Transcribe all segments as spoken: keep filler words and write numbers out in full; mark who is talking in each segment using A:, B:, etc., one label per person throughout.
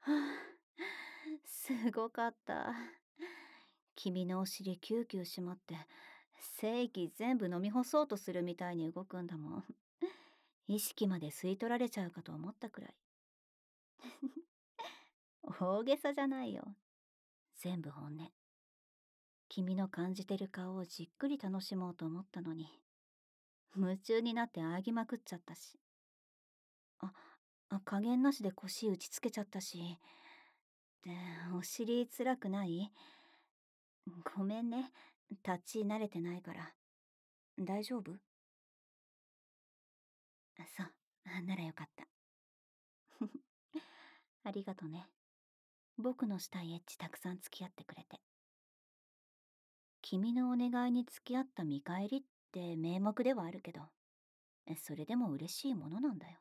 A: はあ、すごかった。君のお尻キューキュー締まって、精液全部飲み干そうとするみたいに動くんだもん。意識まで吸い取られちゃうかと思ったくらい。大げさじゃないよ。全部本音。君の感じてる顔をじっくり楽しもうと思ったのに、夢中になってあぎまくっちゃったし。あ、あ加減なしで腰打ちつけちゃったし。で、お尻辛くない？ごめんね。立ち慣れてないから。大丈夫？そう。ならよかった。ありがとね。僕のしたいエッチたくさん付き合ってくれて。君のお願いに付き合った見返りって名目ではあるけど、それでも嬉しいものなんだよ。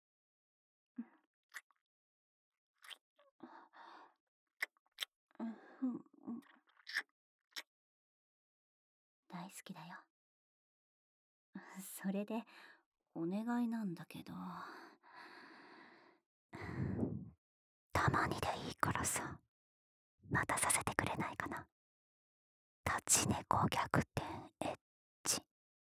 A: うんうん大好きだよ。それで、お願いなんだけど。たまにでいいからさ、またさせてくれないかな。立ち猫逆転エッチ。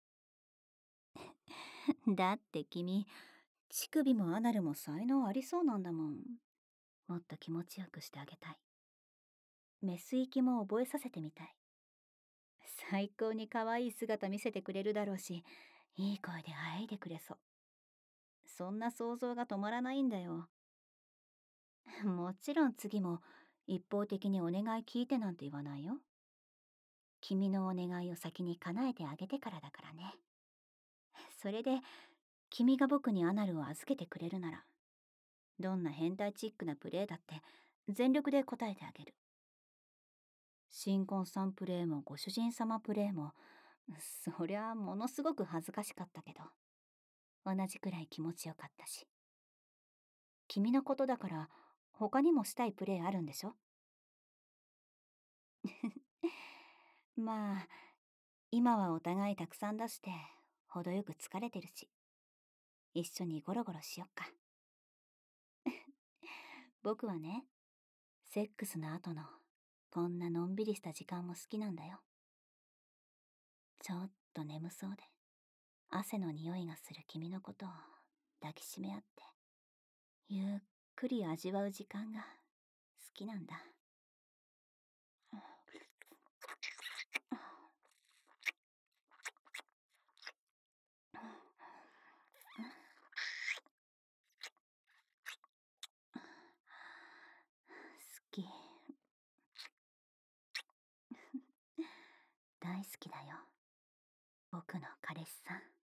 A: だって君、乳首もアナルも才能ありそうなんだもん。もっと気持ちよくしてあげたい。メス息も覚えさせてみたい。最高に可愛い姿見せてくれるだろうし、いい声で喘いでくれそう。そんな想像が止まらないんだよ。もちろん次も一方的にお願い聞いてなんて言わないよ。君のお願いを先に叶えてあげてからだからね。それで、君が僕にアナルを預けてくれるなら、どんな変態チックなプレーだって全力で答えてあげる。新婚さんプレーもご主人様プレーも、そりゃものすごく恥ずかしかったけど、同じくらい気持ちよかったし。君のことだから、他にもしたいプレーあるんでしょ？まあ、今はお互いたくさん出して、程よく疲れてるし、一緒にゴロゴロしよっか。僕はね、セックスの後の、こんなのんびりした時間も好きなんだよ。ちょっと眠そうで、汗の匂いがする君のことを抱きしめ合って、ゆっくり味わう時間が好きなんだ。好き。大好きだよ。僕の彼氏さん。